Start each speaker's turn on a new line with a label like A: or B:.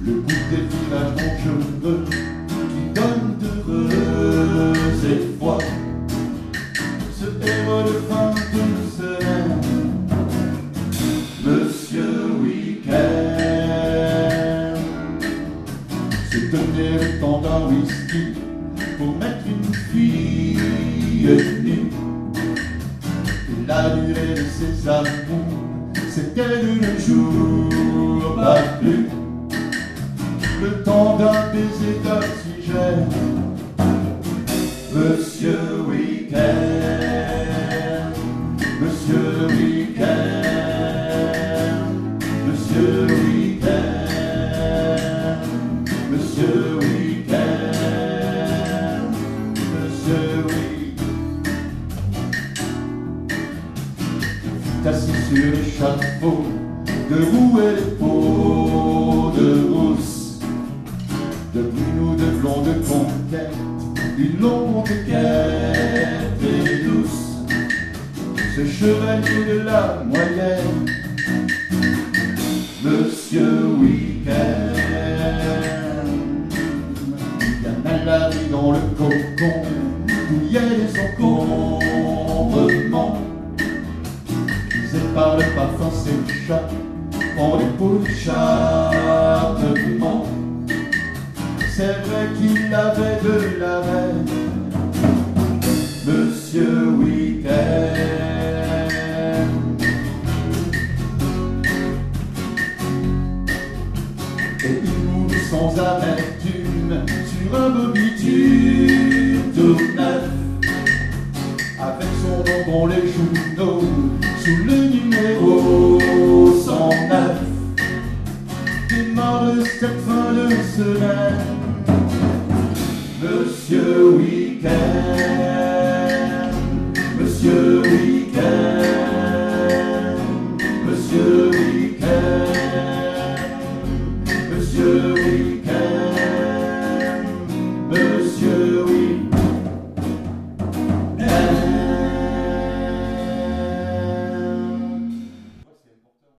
A: le goût des villages dangereux qui donnent d'heureux espoirs. Ce héros de fin de semaine, Monsieur Week-end, se donner le temps d'un whisky pour mettre une fille nue. La durée de ses amours, c'était le jour, pas plus. Le temps d'un baiser d'oxygène, Monsieur Week-end, Monsieur Week-end, Monsieur Week-end, Monsieur Week-end, Monsieur Week-end. Assis sur l'échafaud, de roux et de peau de rousse, de brune ou de blonde conquête, une longue quête et douce. Ce chevalier de la moyenne, Monsieur Week-end, bien à l'abri dans le cocon, douillet des encombrements. Par le parfum s'échappe en dépôt d'échappement. C'est vrai qu'il avait de la veine, Monsieur Week-end. Et il mourut sans amertume sur un beau bitume tout neuf, avec son nom dans les journaux sous le numéro 109. Démarre cette fin de semaine, Monsieur Week-end.